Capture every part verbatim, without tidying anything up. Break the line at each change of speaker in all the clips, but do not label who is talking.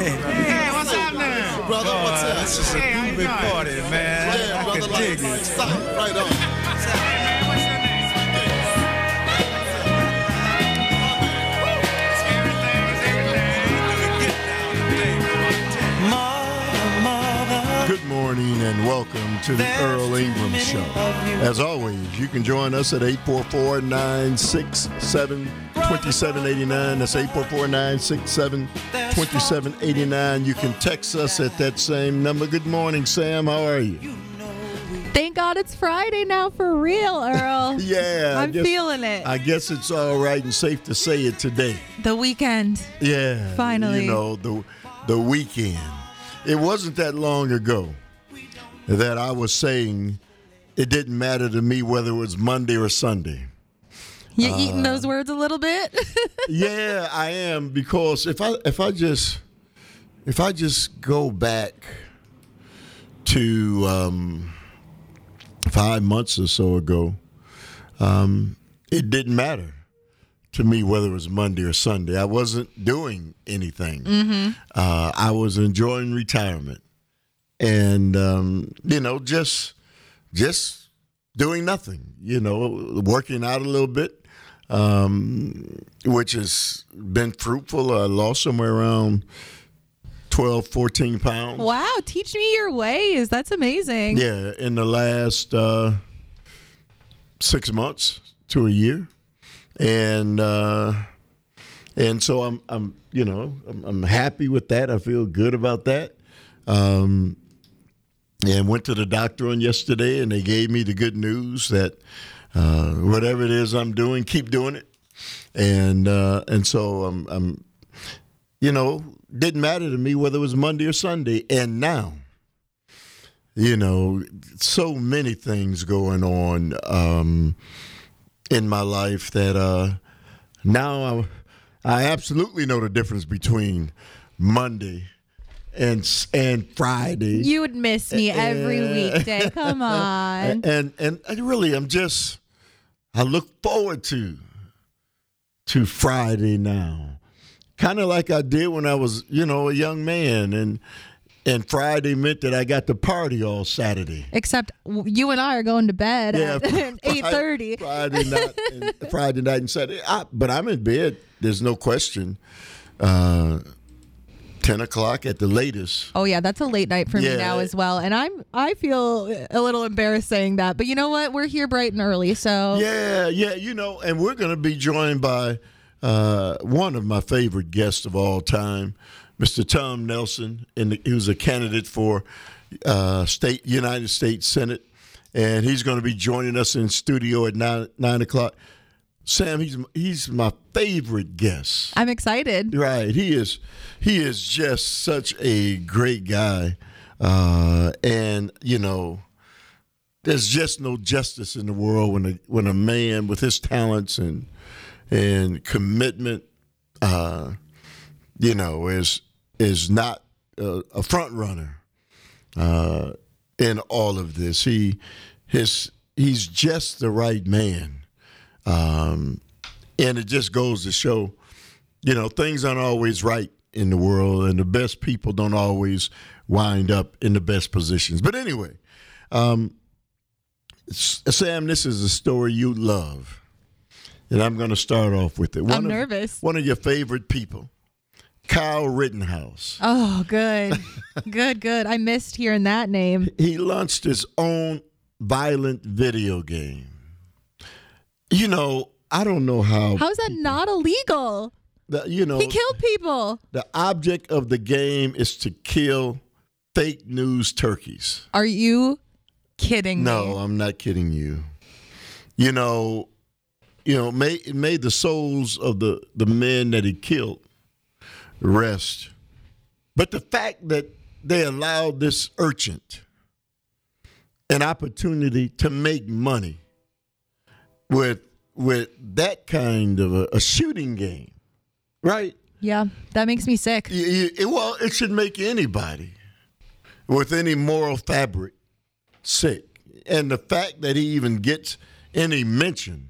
Hey, what's happening?
Brother, what's up?
This is a
Hey, how you
groovy
doing?
party, man.
Yeah,
I
brother,
can
like,
dig
like,
it.
stop. Right on.
Hey, man, what's your name? It's everything, it's everything.
Good morning and welcome to the Earl Ingram Show. As always, you can join us at eight four four, nine six seven, two seven eight nine. That's eight four four, nine six seven, two seven eight nine. You can text us at that same number. Good morning, Sam. How are you?
Thank God it's Friday now for real, Earl.
Yeah. I
I'm
guess-
feeling it.
I guess it's all right and safe to say it today.
the weekend.
Yeah.
Finally.
You know, the the weekend. It wasn't that long ago that I was saying it didn't matter to me whether it was Monday or Sunday.
You
Uh,
eating those words a little bit?
Yeah, I am, because if I if I just if I just go back to um, five months or so ago, um, it didn't matter to me whether it was Monday or Sunday. I wasn't doing anything.
Mm-hmm.
Uh, I was enjoying retirement, and um, you know, just just doing nothing. You know, working out a little bit, um, which has been fruitful. I lost somewhere around twelve, fourteen pounds.
Wow, teach me your ways. That's amazing.
Yeah, in the last uh, six months to a year, and uh, and so I'm I'm you know I'm, I'm happy with that. I feel good about that. Um, and went to the doctor on yesterday, and they gave me the good news that uh, whatever it is I'm doing, keep doing it. And uh, and so I'm, I'm you know didn't matter to me whether it was Monday or Sunday. And now, you know, so many things going on um, in my life that uh, now I, I absolutely know the difference between Monday and and Friday.
You would miss me every
Yeah.
weekday. Come on.
And and I really, I'm just, I look forward to to Friday now, kind of like I did when I was, you know, a young man, and and Friday meant that I got to party all Saturday.
Except w- you and I are going to bed
Yeah,
at eight thirty.
Friday night, and Friday night and Saturday. I, but I'm in bed. There's no question. Uh, Ten o'clock at the latest.
Oh yeah, that's a late night for
Yeah.
me now as well. And I'm I feel a little embarrassed saying that, but you know what? We're here bright and early, so
Yeah, yeah, you know, and we're going to be joined by uh, one of my favorite guests of all time, Mister Tom Nelson, and he was a candidate for uh, state United States Senate, and he's going to be joining us in studio at nine nine o'clock. Sam, he's he's my favorite guest.
I'm excited.
Right, he is. He is just such a great guy, uh, and you know, there's just no justice in the world when a when a man with his talents and and commitment, uh, you know, is is not a, a front runner uh, in all of this. He his he's just the right man. Um, and it just goes to show, you know, things aren't always right in the world, and the best people don't always wind up in the best positions. But anyway, um, S- Sam, this is a story you love, and I'm going to start off with it. One
I'm
of,
nervous.
One of your favorite people, Kyle Rittenhouse.
Oh, good. good, good. I missed hearing that name.
He launched his own violent video game. You know, I don't know how.
How is that not illegal?
The, you know,
He killed people.
the object of the game is to kill fake news turkeys.
Are you kidding
No,
me?
I'm not kidding you. You know, you know, may it made the souls of the, the men that he killed rest. But the fact that they allowed this urchin an opportunity to make money with with that kind of a, a shooting game, right?
Yeah, that makes me sick.
You- you- it- well, it should make anybody with any moral fabric sick. And the fact that he even gets any mention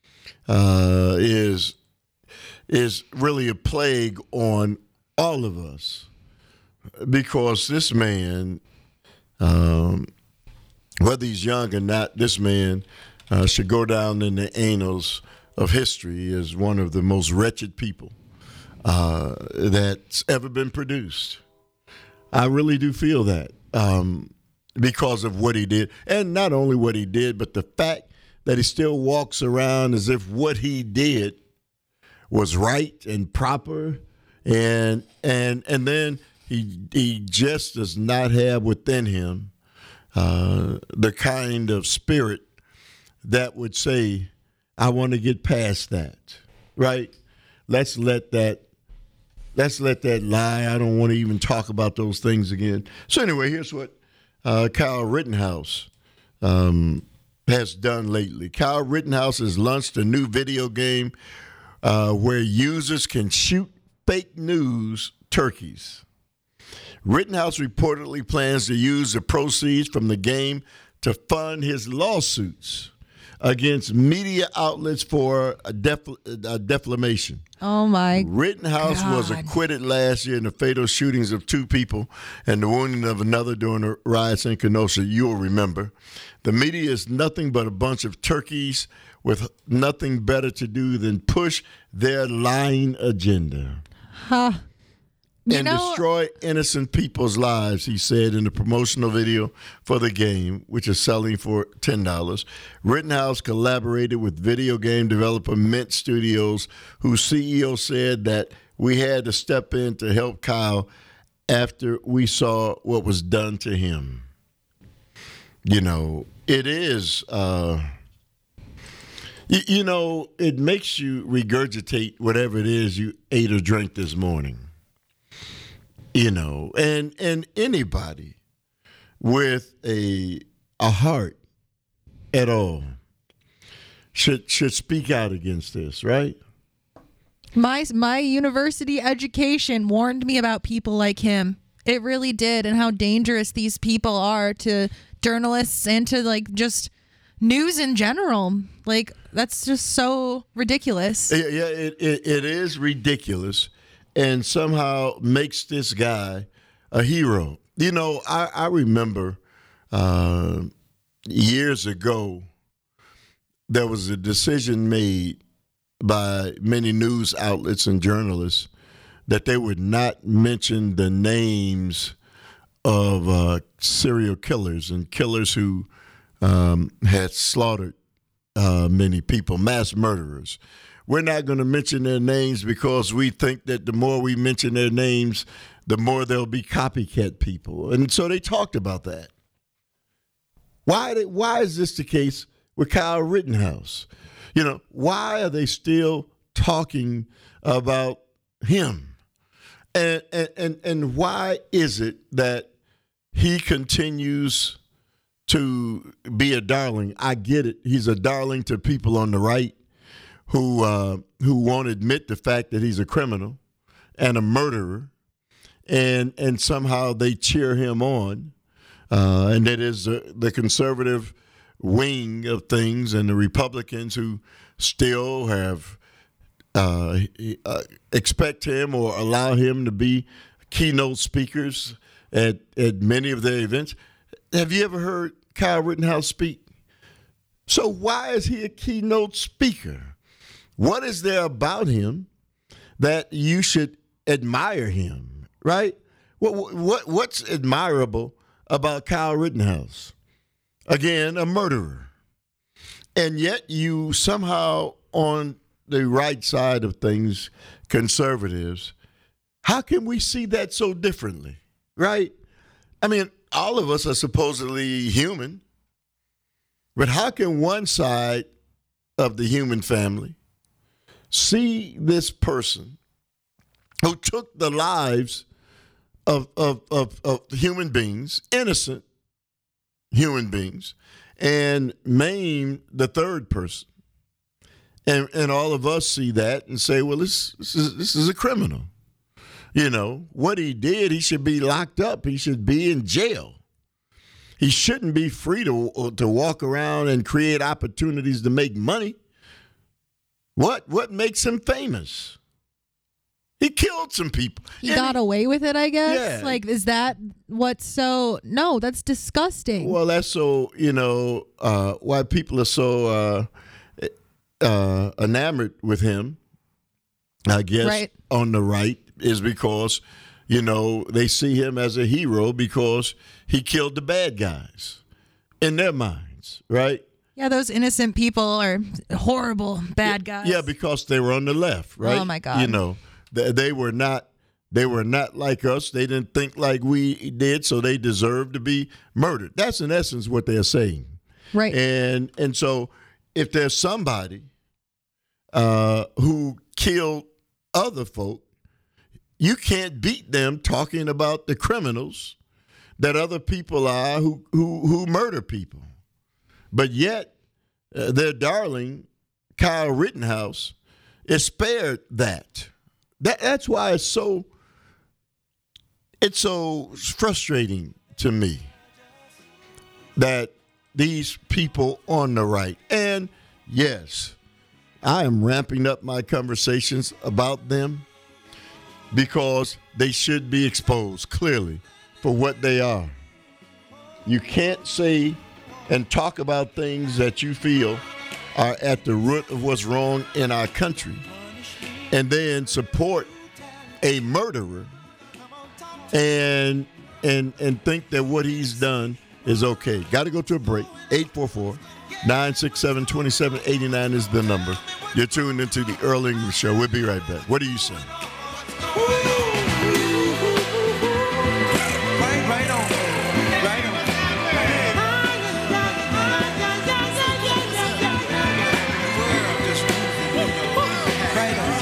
uh, is is really a plague on all of us. because this man, um, whether he's young or not, this man uh, should go down in the annals of history as one of the most wretched people uh, that's ever been produced. I really do feel that um, because of what he did. And not only what he did, but the fact that he still walks around as if what he did was right and proper. And and and then he he just does not have within him uh, the kind of spirit that would say, I want to get past that, right? Let's let that let's let that lie. I don't want to even talk about those things again. So anyway, here's what uh, Kyle Rittenhouse um, has done lately. Kyle Rittenhouse has launched a new video game uh, where users can shoot fake news turkeys. Rittenhouse reportedly plans to use the proceeds from the game to fund his lawsuits against media outlets for a def- a defamation.
Oh, my
Rittenhouse
God.
was acquitted last year in the fatal shootings of two people and the wounding of another during the riots in Kenosha. You'll remember. The media is nothing but a bunch of turkeys with nothing better to do than push their lying agenda.
Huh. You
and
know,
destroy innocent people's lives, he said in the promotional video for the game, which is selling for ten dollars. Rittenhouse collaborated with video game developer Mint Studios, whose C E O said that we had to step in to help Kyle after we saw what was done to him. You know, it is, uh, you, you know, it makes you regurgitate whatever it is you ate or drank this morning. You know, and and anybody with a a heart at all should should speak out against this, right?
my my university education warned me about people like him. It really did, and how dangerous these people are to journalists and to like just news in general. Like, that's just so ridiculous.
Yeah, yeah it, it, it is ridiculous. And somehow makes this guy a hero. You know, I, I remember uh, years ago, there was a decision made by many news outlets and journalists that they would not mention the names of uh, serial killers and killers who um, had slaughtered uh, many people, mass murderers. We're not going to mention their names because we think that the more we mention their names, the more there'll be copycat people. And so they talked about that. Why, they, why is this the case with Kyle Rittenhouse? You know, why are they still talking about him? And, and, and, and why is it that he continues to be a darling? I get it. He's a darling to people on the right who uh, who won't admit the fact that he's a criminal and a murderer, and and somehow they cheer him on, uh, and that is the, the conservative wing of things, and the Republicans who still have uh, uh, expect him or allow him to be keynote speakers at at many of their events. Have you ever heard Kyle Rittenhouse speak? So why is he a keynote speaker? What is there about him that you should admire him, right? What what what's admirable about Kyle Rittenhouse? Again, a murderer. And yet you somehow on the right side of things, conservatives, how can we see that so differently, right? I mean, all of us are supposedly human, but how can one side of the human family see this person who took the lives of, of, of, of human beings, innocent human beings, and maim the third person? And and all of us see that and say, well, this, this is this is a criminal. You know, what he did, he should be locked up. He should be in jail. He shouldn't be free to, to walk around and create opportunities to make money. What what makes him famous? He killed some people.
He
And
got away with it, I guess.
Yeah.
Like, is that what's so? No, that's disgusting.
Well, that's so, you know, uh, why people are so uh, uh, enamored with him, I guess,
Right.
on the right, is because, you know, they see him as a hero because he killed the bad guys in their minds, right?
Yeah, those innocent people are horrible, bad guys.
Yeah, because they were on the left, right?
Oh, my God.
You know, they, they were not. They were not like us. They didn't think like we did, so they deserved to be murdered. That's in essence what they're saying.
Right.
And and so if there's somebody uh, who killed other folk, you can't beat them talking about the criminals that other people are who who, who murder people. But yet, uh, their darling, Kyle Rittenhouse, is spared that. That that's why it's so it's so frustrating to me that these people on the right, and yes, I am ramping up my conversations about them because they should be exposed clearly for what they are. You can't say and talk about things that you feel are at the root of what's wrong in our country and then support a murderer and and and think that what he's done is okay. Got to go to a break. eight four four, nine six seven, two seven eight nine is the number. You're tuned into the Earl English Show. We'll be right back. What do you say?
Right, right on. Right on. Right on.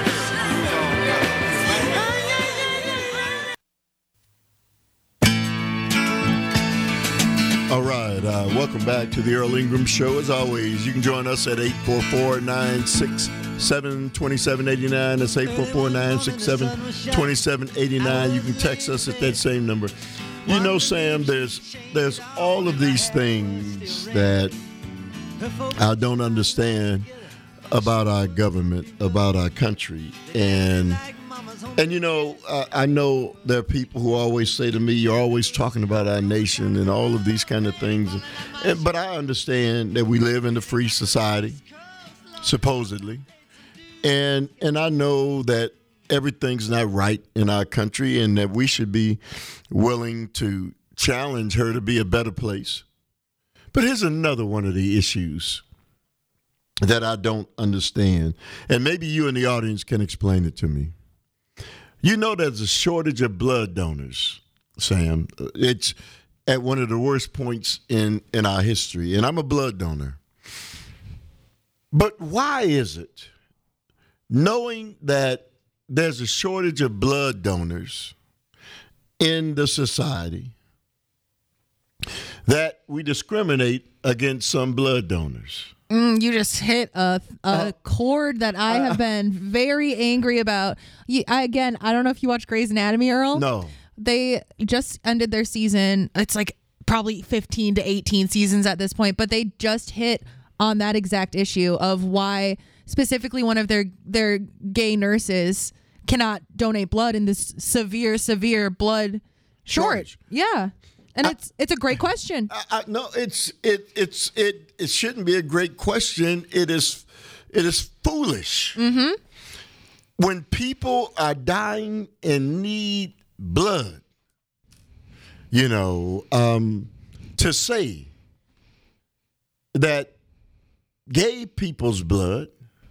All right. Uh, welcome back to the Earl Ingram Show. As always, you can join us at eight four four, nine six seven, two seven eight nine. That's eight four four, nine six seven, two seven eight nine. You can text us at that same number. You know, Sam, there's there's all of these things that I don't understand about our government, about our country. And, and you know, uh, I know there are people who always say to me, you're always talking about our nation and all of these kind of things. And, but I understand that we live in a free society, supposedly. And and I know that everything's not right in our country and that we should be willing to challenge her to be a better place. But here's another one of the issues that I don't understand. And maybe you in the audience can explain it to me. You know there's a shortage of blood donors, Sam. It's at one of the worst points in, in our history. And I'm a blood donor. But why is it, knowing that there's a shortage of blood donors in the society, that we discriminate against some blood donors?
Mm, you just hit a, a
Uh,
chord that I have been very angry about. You, I, again, I don't know if you watch Grey's Anatomy, Earl.
No.
They just ended their season. It's like probably fifteen to eighteen seasons at this point, but they just hit on that exact issue of why specifically one of their their gay nurses cannot donate blood in this severe, severe blood shortage.
Shortage.
Yeah. And it's it's a great question.
I, I, no, it's it it's it it shouldn't be a great question. It is it is foolish. Mm-hmm. When people are dying and need blood, you know, um, to say that gay people's blood,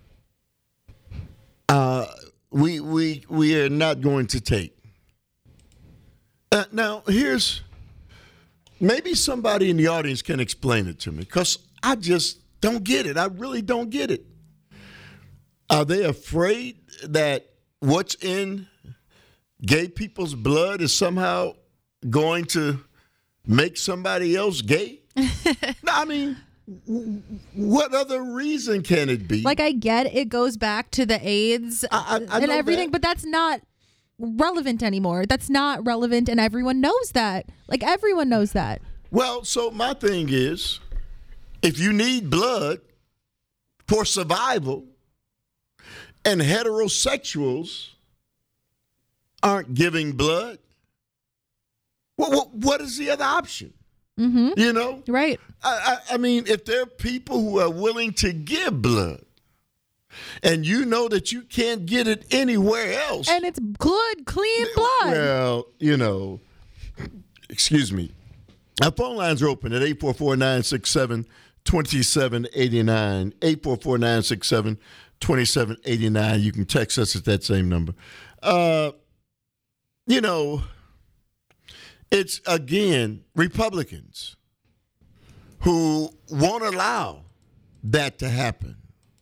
uh, we we we are not going to take. Uh, now, here's. Maybe somebody in the audience can explain it to me, because I just don't get it. I really don't get it. Are they afraid that what's in gay people's blood is somehow going to make somebody else gay? No, I mean, w- what other reason can it be?
Like, I get it goes back to the AIDS
I- I- I
and
know
everything,
that.
but that's not relevant anymore. That's not relevant, and everyone knows that. Like, everyone knows that.
Well, so my thing is, if you need blood for survival, and heterosexuals aren't giving blood, what, what, what is the other option?
Mm-hmm.
You know?
Right.
I, I, I mean, if there are people who are willing to give blood, and you know that you can't get it anywhere else.
And it's good, clean blood.
Well, you know, excuse me. Our phone lines are open at eight four four, nine six seven, two seven eight nine. eight four four, nine six seven, two seven eight nine. You can text us at that same number. Uh, you know, it's, again, Republicans who won't allow that to happen.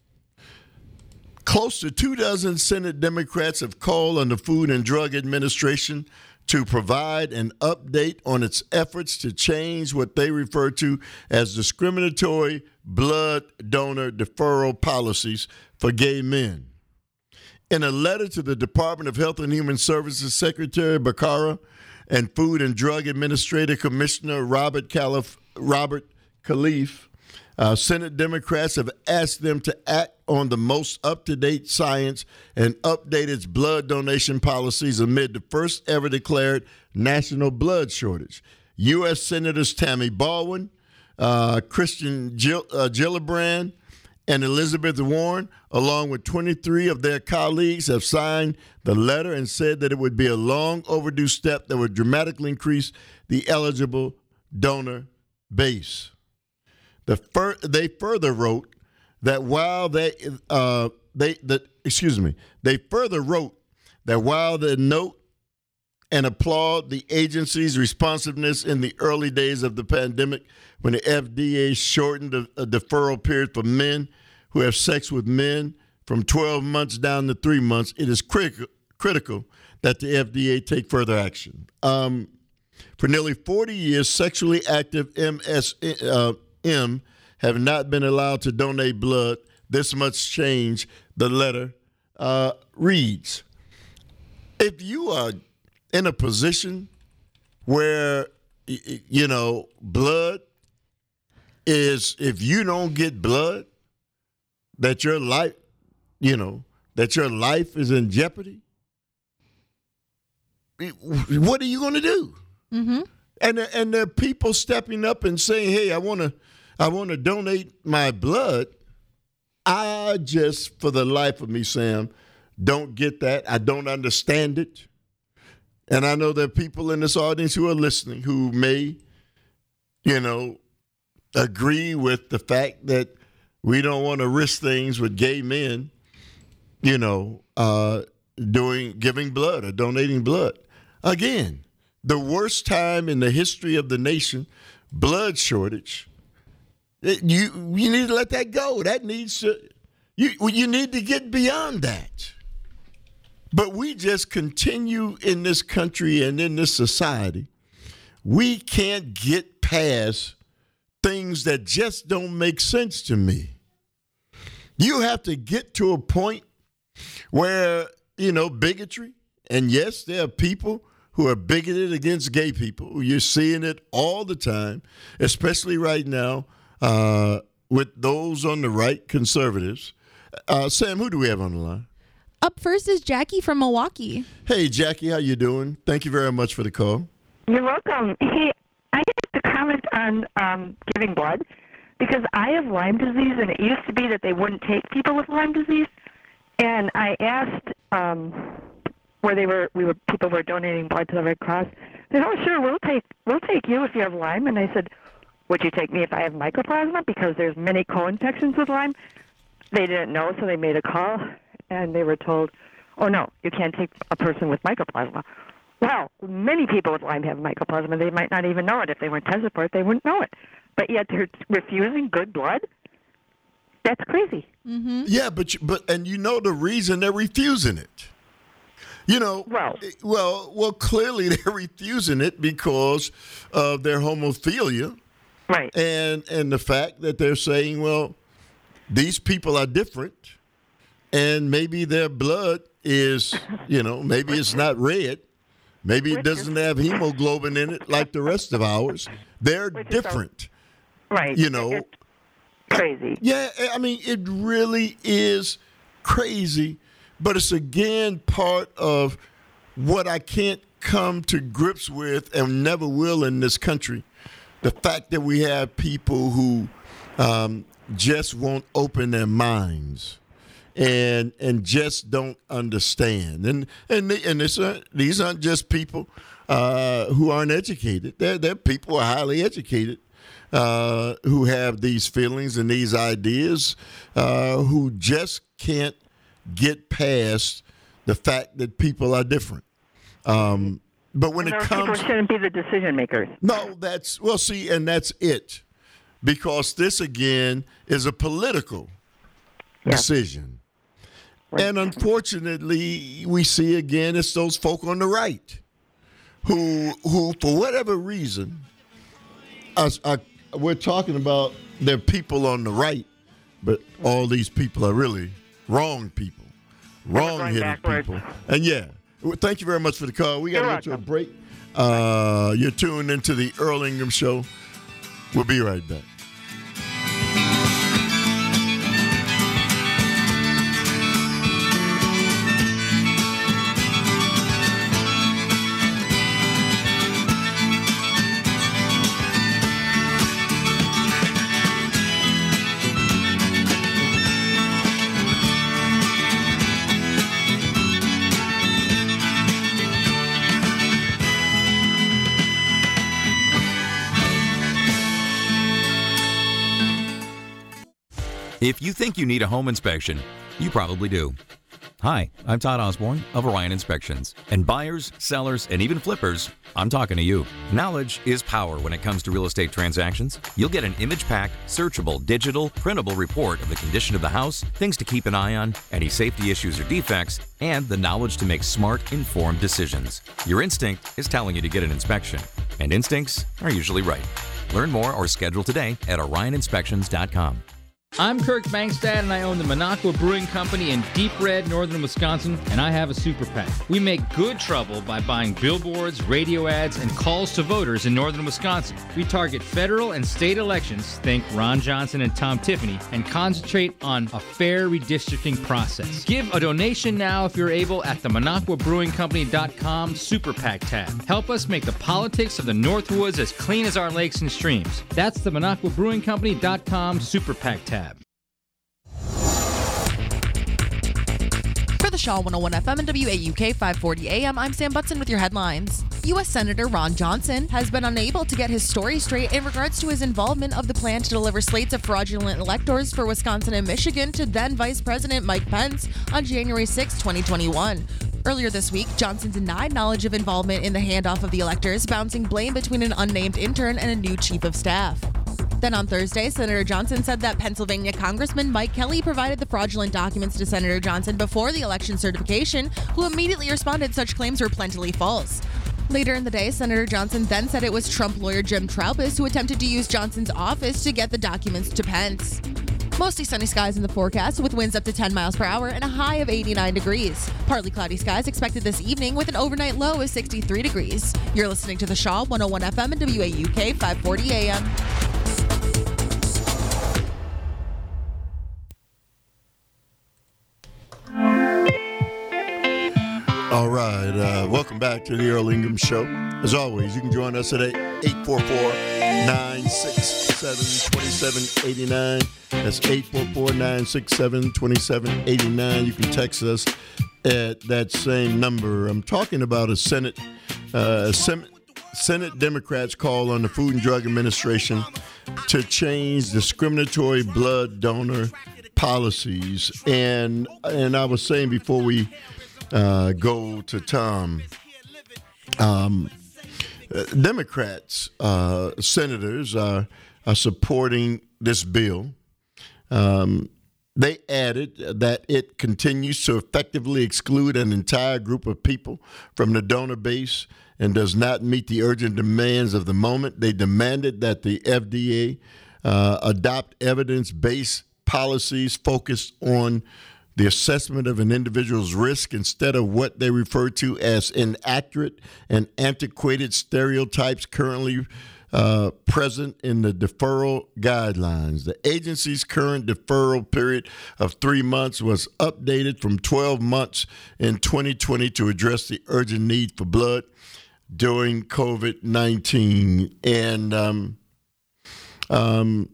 Close to two dozen Senate Democrats have called on the Food and Drug Administration to provide an update on its efforts to change what they refer to as discriminatory blood donor deferral policies for gay men. In a letter to the Department of Health and Human Services Secretary Barbara and Food and Drug Administrator Commissioner Robert Calif- Robert Califf, Uh, Senate Democrats have asked them to act on the most up-to-date science and update its blood donation policies amid the first ever declared national blood shortage. U S. Senators Tammy Baldwin, uh, Christian Gil- uh, Gillibrand, and Elizabeth Warren, along with twenty-three of their colleagues, have signed the letter and said that it would be a long overdue step that would dramatically increase the eligible donor base. The fir- they further wrote that while they uh, they that excuse me they further wrote that while they note and applaud the agency's responsiveness in the early days of the pandemic, when the F D A shortened the a deferral period for men who have sex with men from twelve months down to three months, it is critical critical that the F D A take further action. Um, for nearly forty years, sexually active M S uh, M have not been allowed to donate blood. This much change, the letter uh, reads. If you are in a position where, you know, blood is, if you don't get blood, that your life, you know, that your life is in jeopardy, what are you going to do? Mm-hmm. And and there are people stepping up and saying, "Hey, I want to, I want to donate my blood." I just, for the life of me, Sam, don't get that. I don't understand it. And I know there are people in this audience who are listening who may, you know, agree with the fact that we don't want to risk things with gay men, you know, uh, doing giving blood or donating blood. Again, the worst time in the history of the nation, blood shortage. It, you you need to let that go. That needs to you you need to get beyond that. But we just continue in this country and in this society. We can't get past things that just don't make sense to me. You have to get to a point where, you know, bigotry, and yes, there are people who are bigoted against gay people. You're seeing it all the time, especially right now uh, with those on the right, conservatives. Uh, Sam, who do we have on the line?
Up first is Jackie from Milwaukee.
Hey, Jackie, how you doing? Thank you very much for the call.
You're welcome. Hey, I have to comment on um, giving blood because I have Lyme disease, and it used to be that they wouldn't take people with Lyme disease. And I asked um, where they were, we were people were donating blood to the Red Cross. They said, "Oh, sure, we'll take we'll take you if you have Lyme." And I said, "Would you take me if I have mycoplasma? Because there's many co-infections with Lyme." They didn't know, so they made a call. And they were told, "Oh, no, you can't take a person with mycoplasma." Well, many people with Lyme have mycoplasma. They might not even know it. If they weren't tested for it, they wouldn't know it. But yet they're refusing good blood? That's crazy.
Mm-hmm.
Yeah, but you, but and you know the reason they're refusing it. You know,
Well.
well, well, clearly they're refusing it because of their homophilia.
Right.
And and the fact that they're saying, well, these people are different. And maybe their blood is, you know, maybe it's not red. Maybe it doesn't have hemoglobin in it like the rest of ours. They're
Which is so-
different.
Right.
You know.
It's crazy.
Yeah, I mean, it really is crazy. But it's, again, part of what I can't come to grips with and never will in this country, the fact that we have people who um, just won't open their minds and and just don't understand. And and they, and this, uh, these aren't just people uh, who aren't educated. They're, they're people who are highly educated uh, who have these feelings and these ideas uh, who just can't get past the fact that people are different. Um, but when
And
it
those
comes,
people shouldn't be the decision makers.
no, that's well, see, and that's it, because this again is a political
Yeah.
decision, and unfortunately, we see again it's those folk on the right who, who for whatever reason, are, are, we're talking about they're people on the right, but all these people are really wrong people, wrong-headed
backwards.
people, and yeah. Well, thank you very much for the call. We got to
You're
get to a
welcome.
break. Uh, you're tuned into the Earl Ingham Show. We'll be right back.
If you think you need a home inspection, you probably do. Hi, I'm Todd Osborne of Orion Inspections. And buyers, sellers, and even flippers, I'm talking to you. Knowledge is power when it comes to real estate transactions. You'll get an image-packed, searchable, digital, printable report of the condition of the house, things to keep an eye on, any safety issues or defects, and the knowledge to make smart, informed decisions. Your instinct is telling you to get an inspection, and instincts are usually right. Learn more or schedule today at orion inspections dot com.
I'm Kirk Bankstad, and I own the Minocqua Brewing Company in Deep Red, northern Wisconsin, and I have a super PAC. We make good trouble by buying billboards, radio ads, and calls to voters in northern Wisconsin. We target federal and state elections, think Ron Johnson and Tom Tiffany, and concentrate on a fair redistricting process. Give a donation now if you're able at the Minocqua Brewing Company dot com Super PAC tab. Help us make the politics of the Northwoods as clean as our lakes and streams. That's the Minocqua Brewing Company dot com Super PAC tab.
For the Shaw one oh one F M and W A U K five forty A M, I'm Sam Butson with your headlines. U S Senator Ron Johnson has been unable to get his story straight in regards to his involvement of the plan to deliver slates of fraudulent electors for Wisconsin and Michigan to then Vice President Mike Pence on January sixth, twenty twenty-one. Earlier this week, Johnson denied knowledge of involvement in the handoff of the electors, bouncing blame between an unnamed intern and a new chief of staff. Then on Thursday, Senator Johnson said that Pennsylvania Congressman Mike Kelly provided the fraudulent documents to Senator Johnson before the election certification, who immediately responded such claims were plentifully false. Later in the day, Senator Johnson then said it was Trump lawyer Jim Troupis who attempted to use Johnson's office to get the documents to Pence. Mostly sunny skies in the forecast with winds up to ten miles per hour and a high of eighty-nine degrees. Partly cloudy skies expected this evening with an overnight low of sixty-three degrees. You're listening to the Shaw one oh one F M and W A U K five forty A M.
All right, uh, welcome back to the Earl Ingham Show. As always, you can join us at eight four four, nine six seven, two seven eight nine. That's eight four four, nine six seven, two seven eight nine. You can text us at that same number. I'm talking about a Senate, uh, Sen- Senate Democrats' call on the Food and Drug Administration to change discriminatory blood donor policies. And and I was saying before we Uh, go to Tom. Um, uh, Democrats, uh, senators are, are supporting this bill. Um, they added that it continues to effectively exclude an entire group of people from the donor base and does not meet the urgent demands of the moment. They demanded that the F D A uh, adopt evidence-based policies focused on the assessment of an individual's risk instead of what they refer to as inaccurate and antiquated stereotypes currently uh, present in the deferral guidelines. The agency's current deferral period of three months was updated from twelve months in twenty twenty to address the urgent need for blood during COVID nineteen. And um, um,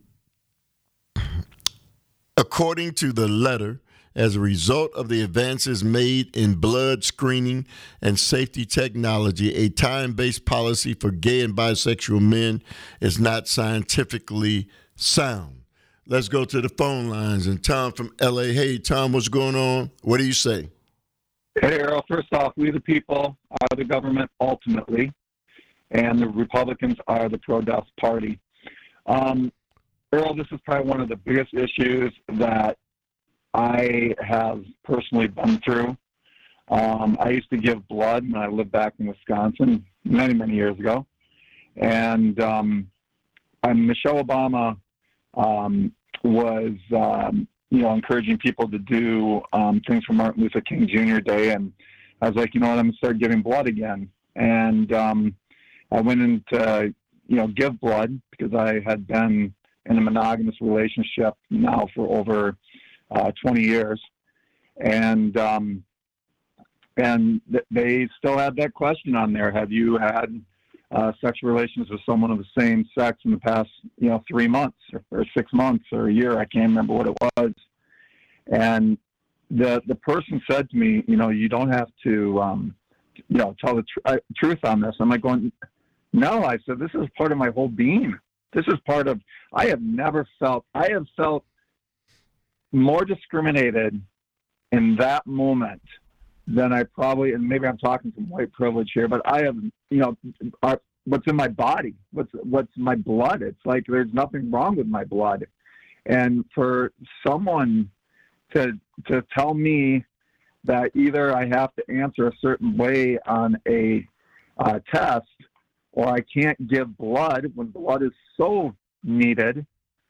according to the letter, as a result of the advances made in blood screening and safety technology, a time-based policy for gay and bisexual men is not scientifically sound. Let's go to the phone lines. And Tom from L A. Hey, Tom, what's going on? What do you say?
Hey, Earl. First off, we the people are the government ultimately, and the Republicans are the pro-death party. Um, Earl, this is probably one of the biggest issues that I have personally been through. Um, I used to give blood when I lived back in Wisconsin many, many years ago. And um, and Michelle Obama um, was, um, you know, encouraging people to do um, things for Martin Luther King Junior Day. And I was like, you know what, I'm going to start giving blood again. And um, I went in to, you know, give blood because I had been in a monogamous relationship now for over Uh, twenty years, and um, and th- they still had that question on there. Have you had uh, sexual relations with someone of the same sex in the past, you know, three months or, or six months or a year? I can't remember what it was. And the the person said to me, you know, you don't have to, um, you know, tell the tr- uh, truth on this. I'm like going, no. I said, this is part of my whole being. This is part of. I have never felt. I have felt more discriminated in that moment than I probably, and maybe I'm talking from white privilege here, but I have, you know, our, what's in my body, what's what's my blood. It's like there's nothing wrong with my blood, and for someone to to tell me that either I have to answer a certain way on a uh, test, or I can't give blood when blood is so needed.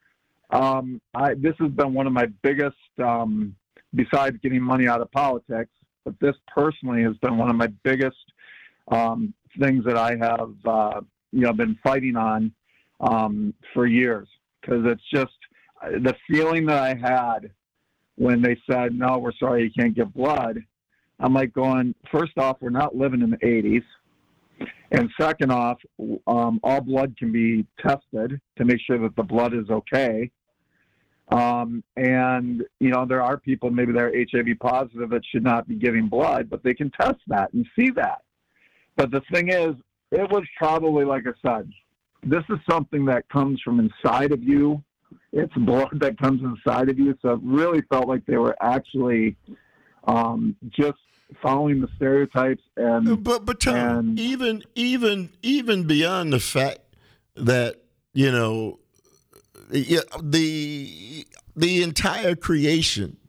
Um, I, this has been one of my biggest, um, besides getting money out of politics, but this personally has been one of my biggest um, things that I have, uh, you know, been fighting on um, for years. Because it's just the feeling that I had when they said, no, we're sorry, you can't give blood. I'm like going, first off, we're not living in the eighties. And second off, um, all blood can be tested to make sure that the blood is okay. Um, and, you know, there are people maybe they're H I V positive that should not be giving blood, but they can test that and see that. But the thing is, it was probably, like I said, this is something that comes from inside of you. It's blood that comes inside of you. So it really felt like they were actually um, just following the stereotypes. And
But, but Tom,
and,
even, even, even beyond the fact that, you know, Yeah, the the entire creation,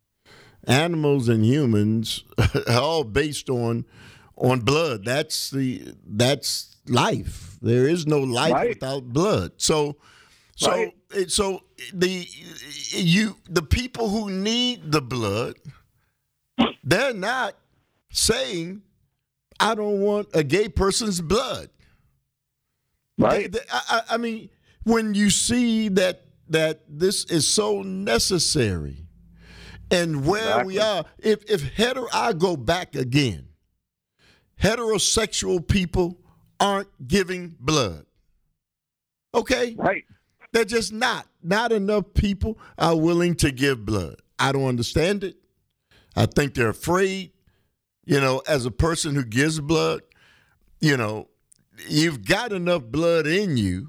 animals and humans, are all based on on blood. That's the that's life. There is no life
Right.
without blood. So, so
Right.
it- so the you the people who need the blood, they're not saying, "I don't want a gay person's blood."
right.
They- they- I, I I mean, when you see that that this is so necessary, and where we
Exactly.
are, if if hetero, I go back again. Heterosexual people aren't giving blood. Okay,
Right.
they're just not. Not enough people are willing to give blood. I don't understand it. I think they're afraid. You know, as a person who gives blood, you know, you've got enough blood in you,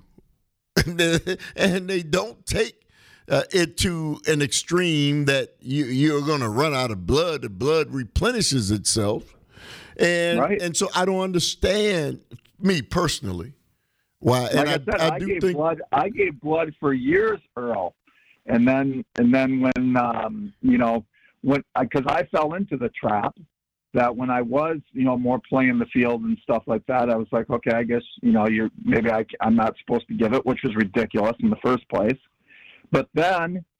and they don't take uh, it to an extreme that you, you're going to run out of blood. The blood replenishes itself. And
Right.
and so I don't understand, me personally, why.
Like
and
I, said, I,
I do
gave
think
blood. I gave blood for years, Earl, and then and then when um, you know when because I, I fell into the trap that when I was you know more playing the field and stuff like that, I was like, okay, I guess you know you're maybe I, I'm not supposed to give it, which was ridiculous in the first place. But then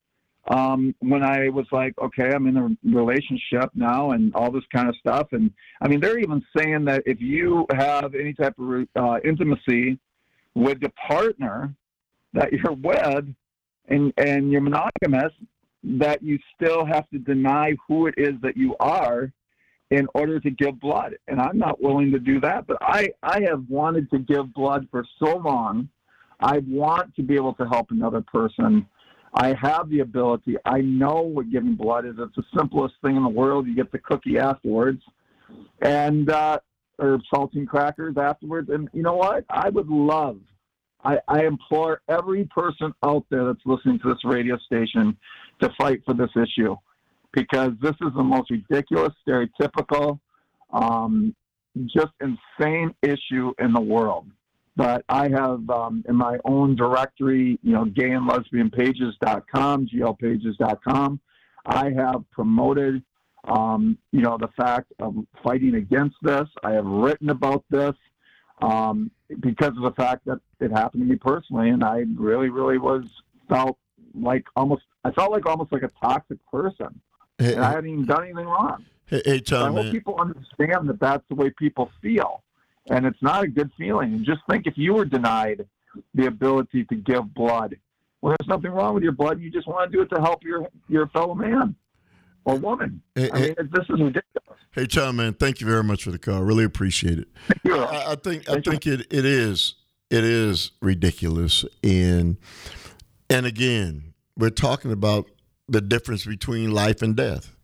um, when I was like, okay, I'm in a relationship now and all this kind of stuff. And I mean, they're even saying that if you have any type of uh, intimacy with the partner that you're with and, and you're monogamous, that you still have to deny who it is that you are in order to give blood. And I'm not willing to do that, but I, I have wanted to give blood for so long. I want to be able to help another person. I have the ability. I know what giving blood is. It's the simplest thing in the world. You get the cookie afterwards and, uh, or saltine crackers afterwards. And you know what? I would love, I, I implore every person out there that's listening to this radio station to fight for this issue, because this is the most ridiculous, stereotypical, um, just insane issue in the world. But I have um, in my own directory, you know, gay and lesbian pages dot com, G L pages dot com, I have promoted, um, you know, the fact of fighting against this. I have written about this um, because of the fact that it happened to me personally, and I really, really was felt like almost, I felt like almost like a toxic person,
Hey,
and I hadn't even done anything wrong.
hey, hey
So I
Tom,
hope
man.
people understand that that's the way people feel. And it's not a good feeling. And just think if you were denied the ability to give blood, well, there's nothing wrong with your blood. You just want to do it to help your, your fellow man or woman.
Hey,
I
hey-
mean, this is ridiculous.
Hey, Tom, man, thank you very much for the call. Really appreciate it.
You're
I, I think I
Thank you.
think it, it is it is ridiculous, and and again, we're talking about the difference between life and death.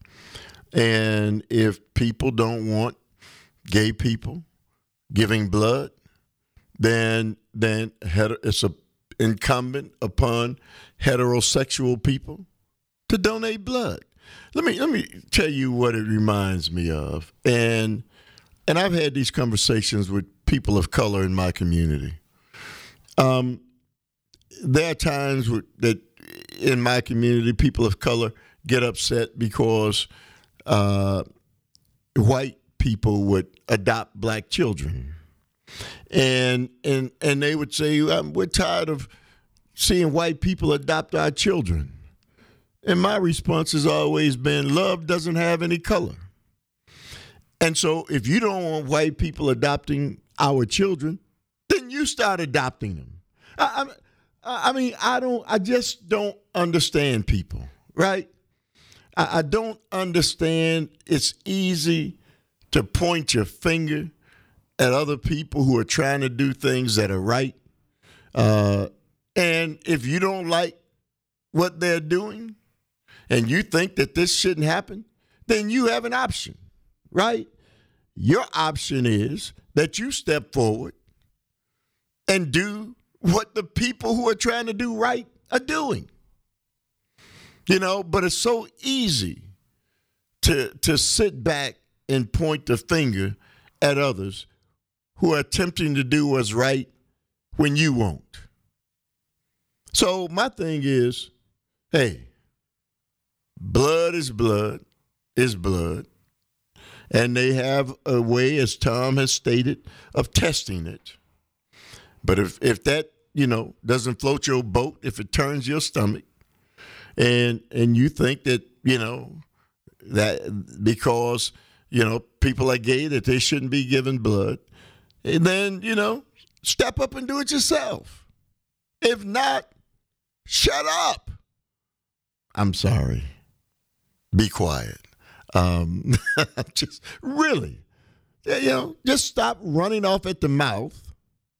And if people don't want gay people giving blood, then then hetero, it's a incumbent upon heterosexual people to donate blood. Let me let me tell you what it reminds me of, and and I've had these conversations with people of color in my community. Um, there are times with, that in my community, people of color get upset because uh, white people would adopt black children, and and and they would say, um, "We're tired of seeing white people adopt our children." And my response has always been, love doesn't have any color. And so if you don't want white people adopting our children, then you start adopting them. I, I, I mean, I don't, I just don't understand people, right? I, I don't understand. It's easy to point your finger at other people who are trying to do things that are right. Uh, and if you don't like what they're doing, and you think that this shouldn't happen, then you have an option, right? Your option is that you step forward and do what the people who are trying to do right are doing. You know, but it's so easy to, to sit back and point the finger at others who are attempting to do what's right when you won't. So my thing is, hey, blood is blood is blood. And they have a way, as Tom has stated, of testing it. But if, if that, you know, doesn't float your boat, if it turns your stomach, and and you think that, you know, that because, you know, people are gay, that they shouldn't be given blood, and then, you know, step up and do it yourself. If not, shut up. I'm sorry. Be quiet. Um, just really, you know, just stop running off at the mouth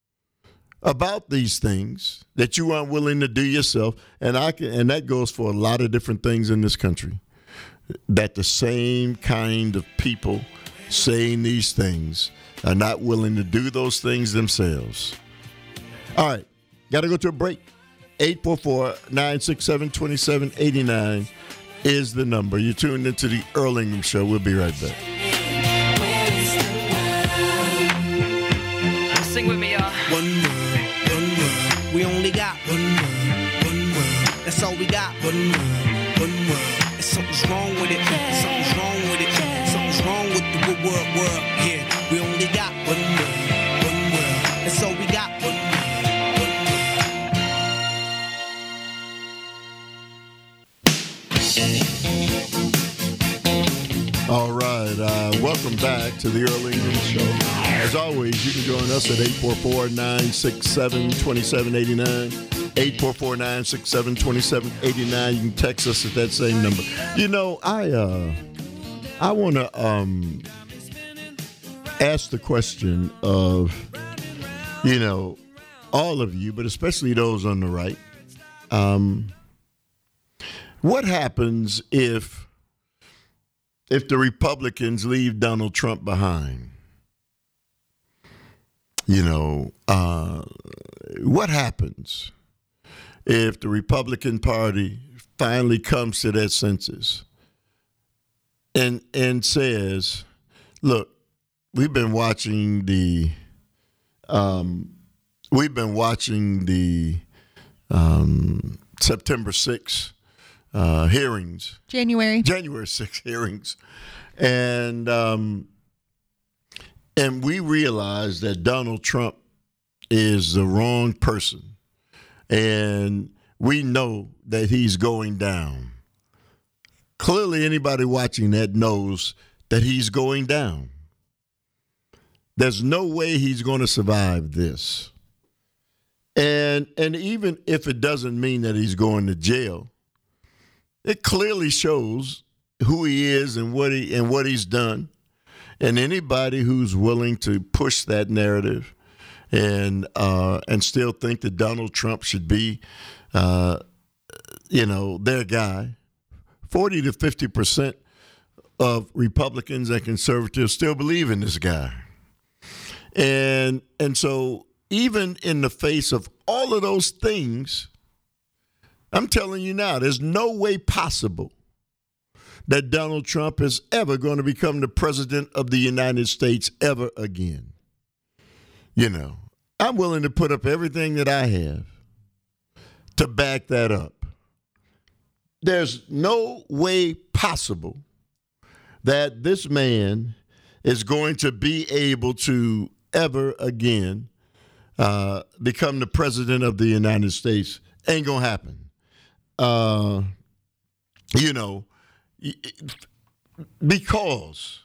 about these things that you aren't willing to do yourself. And I can, and that goes for a lot of different things in this country, that the same kind of people saying these things are not willing to do those things themselves. All right. Got to go to a break. eight four four, nine six seven, two seven eight nine is the number. You're tuned into the Earl Ingram Show. We'll be right back.
Sing with me, y'all. One world, one world. We only got one world, one world. That's all we got. One world, one world. And something's wrong with it. Something's wrong with it. Something's wrong with the good world, world. Yeah, we only got one world, one world. That's all we got. One world.
welcome back to the Earl Ingram Show. As always, you can join us at eight four four, nine six seven, two seven eight nine. eight four four, nine six seven, two seven eight nine. You can text us at that same number. You know, I uh, I want to um, ask the question of, you know, all of you, but especially those on the right. Um, what happens if if the Republicans leave Donald Trump behind? You know, uh, what happens if the Republican Party finally comes to their senses and and says, look, we've been watching the um, we've been watching the um, September sixth uh, hearings,
January
January sixth hearings, and um, and we realize that Donald Trump is the wrong person, and we know that he's going down. Clearly, anybody watching that knows that he's going down. There's no way he's going to survive this. And and even if it doesn't mean that he's going to jail, it clearly shows who he is and what he and what he's done. And anybody who's willing to push that narrative and uh, and still think that Donald Trump should be, uh, you know, their guy, forty to fifty percent of Republicans and conservatives still believe in this guy. And and so even in the face of all of those things, I'm telling you now, there's no way possible that Donald Trump is ever going to become the president of the United States ever again. You know, I'm willing to put up everything that I have to back that up. There's no way possible that this man is going to be able to ever again uh, become the president of the United States. Ain't gonna happen. Uh, you know, because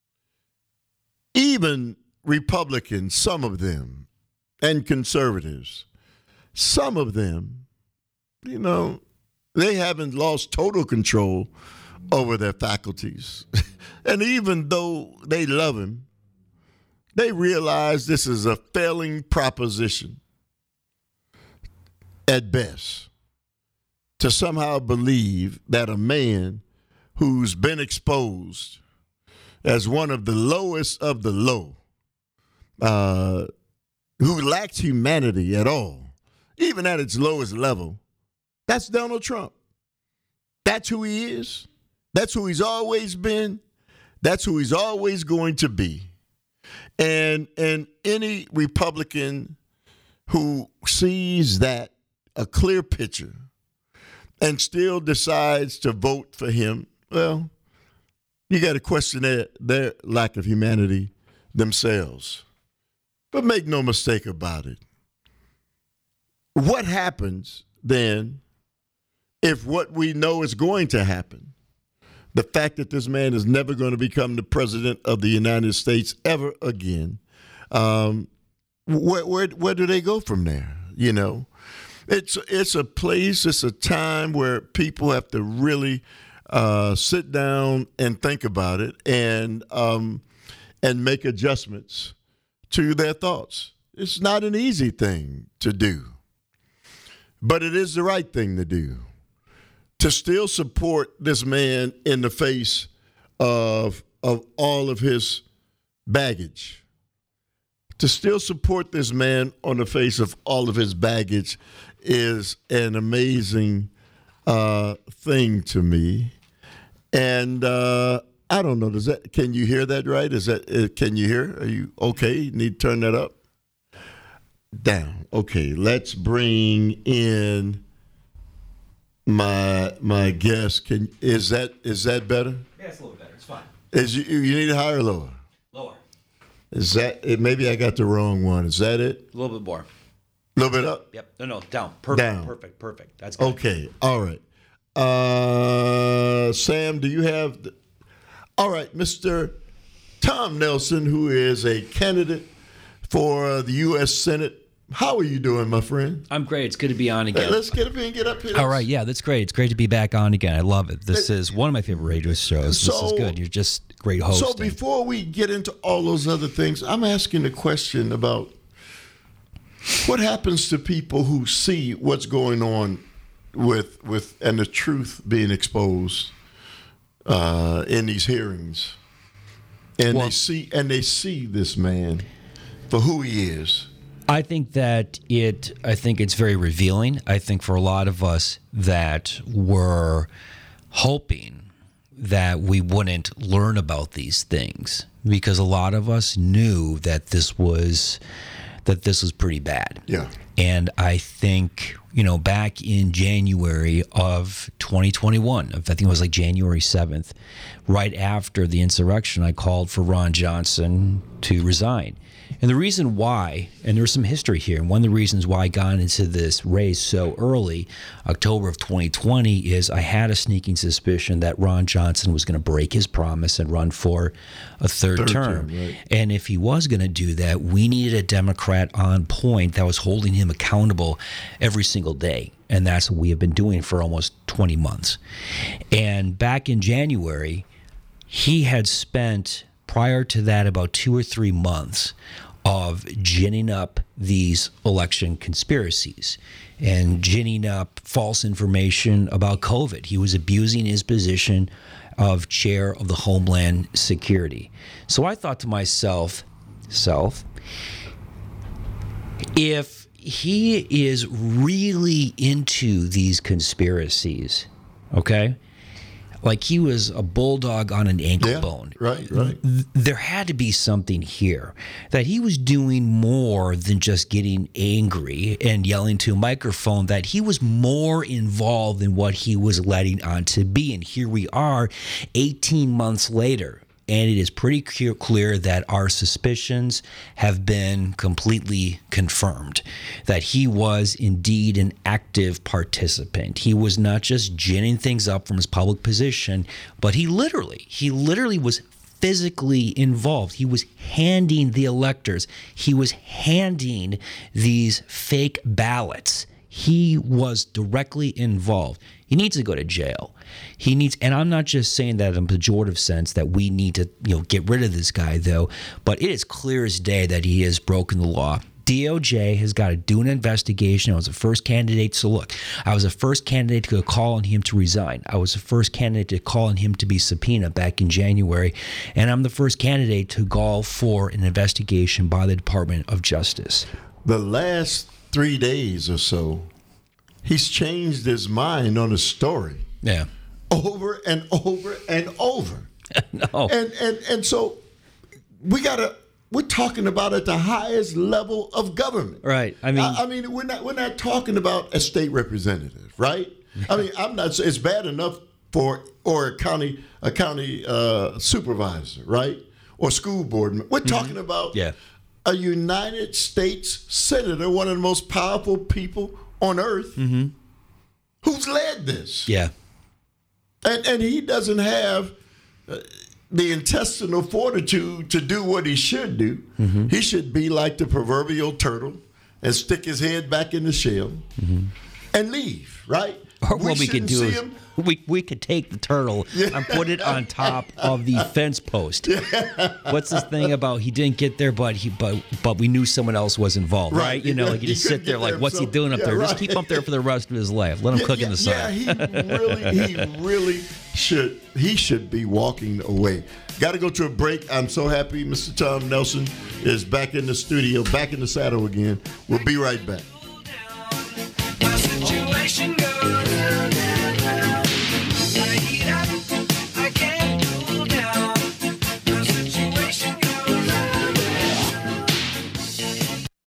even Republicans, some of them, and conservatives, some of them, you know, they haven't lost total control over their faculties. And even though they love him, they realize this is a failing proposition at best to somehow believe that a man who's been exposed as one of the lowest of the low, uh, who lacks humanity at all, even at its lowest level, that's Donald Trump. That's who he is. That's who he's always been. That's who he's always going to be. And and any Republican who sees that, a clear picture, and still decides to vote for him, well, you got to question their, their lack of humanity themselves. But make no mistake about it. What happens then if what we know is going to happen, the fact that this man is never going to become the president of the United States ever again, um, where, where where do they go from there? You know, it's it's a place, it's a time where people have to really uh, sit down and think about it and um, and make adjustments to their thoughts. It's not an easy thing to do, but it is the right thing to do. To still support this man in the face of, of all of his baggage. To still support this man on the face of all of his baggage is an amazing uh, thing to me. And uh, I don't know, does that, can you hear that right? Is that, uh, can you hear? Are you okay? You need to turn that up? Down. Okay, let's bring in my my guest. Can is that is that better?
Yeah, it's a little better. It's fine.
Is you, you need it higher or lower?
Lower.
Is that it? Maybe I got the wrong one. Is that it?
A little bit more.
A little bit up?
Yep. No, no, down. Perfect.
Down.
Perfect. Perfect. That's good.
Okay. All right. Uh, Sam, do you have? The, all right, Mister Tom Nelson, who is a candidate for the U S Senate. How are you doing, my friend?
I'm great. It's good to be on again.
Let's get up here and get up here.
All right, yeah, that's great. It's great to be back on again. I love it. This is one of my favorite radio shows.
So,
this is good. You're just great hosting.
So before we get into all those other things, I'm asking a question about what happens to people who see what's going on with with and the truth being exposed uh, in these hearings, and
Well-
they see and they see this man for who he is.
I think that it, I think it's very revealing. I think for a lot of us that were hoping that we wouldn't learn about these things because a lot of us knew that this was, that this was pretty bad.
Yeah.
And I think, you know, back in January of twenty twenty-one, I think it was like January seventh, right after the insurrection, I called for Ron Johnson to resign. And the reason why, and there's some history here, and one of the reasons why I got into this race so early, October of twenty twenty, is I had a sneaking suspicion that Ron Johnson was going to break his promise and run for a third,
Third
term.
term, right.
And if he was going to do that, we needed a Democrat on point that was holding him accountable every single day. And that's what we have been doing for almost twenty months. And back in January, he had spent, prior to that, about two or three months of ginning up these election conspiracies and ginning up false information about COVID. He was abusing his position of chair of the Homeland Security. So I thought to myself, self, if he is really into these conspiracies, okay, like he was a bulldog on an ankle
Yeah,
bone.
right, right.
Th- There had to be something here that he was doing more than just getting angry and yelling to a microphone, that he was more involved in what he was letting on to be. And here we are eighteen months later. And it is pretty clear, clear that our suspicions have been completely confirmed, that he was indeed an active participant. He was not just ginning things up from his public position, but he literally, he literally was physically involved. He was handing the electors, he was handing these fake ballots. He was directly involved. He needs to go to jail. He needs, and I'm not just saying that in a pejorative sense that we need to, you know, get rid of this guy though, but it is clear as day that he has broken the law. D O J has got to do an investigation. I was the first candidate to look. I was the first candidate to call on him to resign. I was the first candidate to call on him to be subpoenaed back in January. And I'm the first candidate to call for an investigation by the Department of Justice.
The last three days or so, he's changed his mind on a story
Yeah.
over and over and over.
No.
And and and so we gotta. We're talking about at the highest level of government.
Right. I mean,
I, I mean, we're not we're not talking about a state representative, right? I mean, I'm not. It's bad enough for or a county a county uh, supervisor, right, or school board. We're talking about
Yeah.
a United States senator, one of the most powerful people on earth, who's led this.
yeah.
And and he doesn't have uh, the intestinal fortitude to do what he should do.
Mm-hmm.
He should be like the proverbial turtle and stick his head back in the shell and leave, right?
Or what we could
shouldn't
do
see
is
him.
we, we could take the turtle and put it on top of the fence post. What's this thing about he didn't get there, but he but but we knew someone else was involved, right?
Right.
You know,
Yeah,
like you
he
just
couldn't
sit there
get
like,
there
what's he
himself.
doing up
Yeah,
there? Just
right.
keep him up there for the rest of his life. Let him cook in the sun.
Yeah, he really, he really should. He should be walking away. Got to go to a break. I'm so happy Mister Tom Nelson is back in the studio, back in the saddle again. We'll be right back.